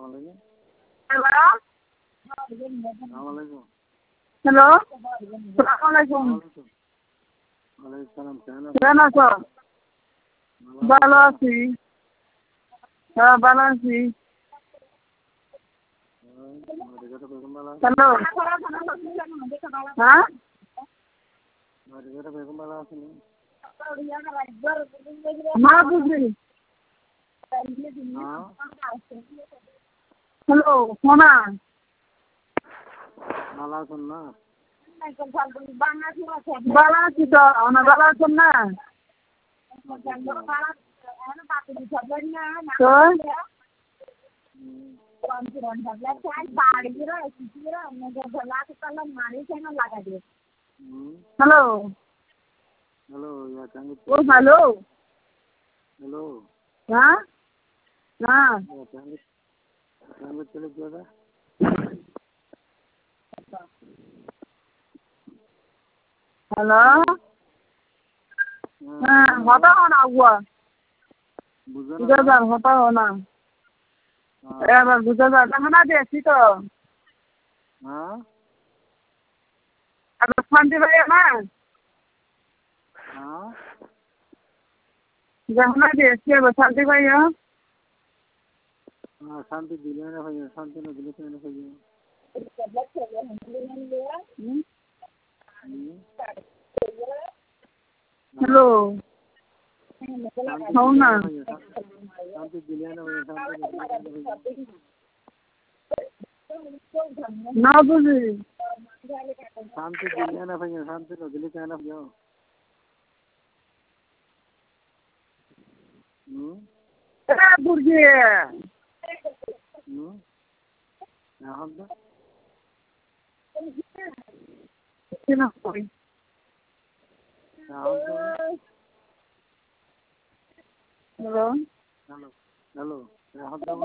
Hello? Hello? Assalamualaikum. কেমন আছো? ভালো আছি। হ্যাঁ ভালো আছি। হ্যালো? হ্যাঁ? না বুঝি। হ্যালো সোনা ভালো আছি তো না ভালো আছেন না তো হ্যালো ও হ্যালো হ্যাঁ হ্যাঁ হ্যালো হ্যাঁ হতা হো না হুয়া বুঝা যান হতা হো না এবার বুঝা যান খানা দিয়েছি তো এবার শান্তি ভাই না গহনা দিয়েছি এবার শান্তি ভাই শান্তি দিলে না ভাই শান্তি না দিলে কেন ভাই হ্যালো হও না শান্তি দিলে না ভাই না বুঝি শান্তি দিলে না ভাই শান্তি না দিলে কেন ভাই বুঝি এখন তো না কই হ্যালো হ্যালো এখন তো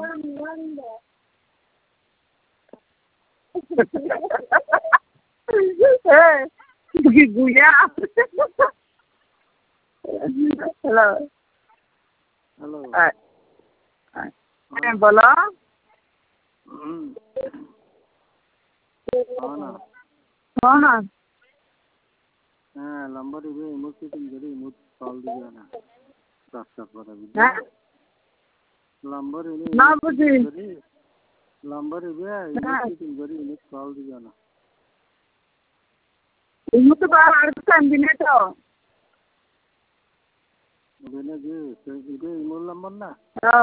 গুয়া হ্যালো হ্যালো হ্যাঁ বলো হ্যাঁ না হ্যাঁ লম্বা দিবে মুখ ফিটিং করি মুখ কল দিবে না রাস্তা পড়া হ্যাঁ লম্বা দিবে না বুঝি লম্বা দিবে মুখ ফিটিং করি মুখ কল দিবে না ইমু তো আর টাইম দিনে তো ওখানে যে ইমোর লম্বা না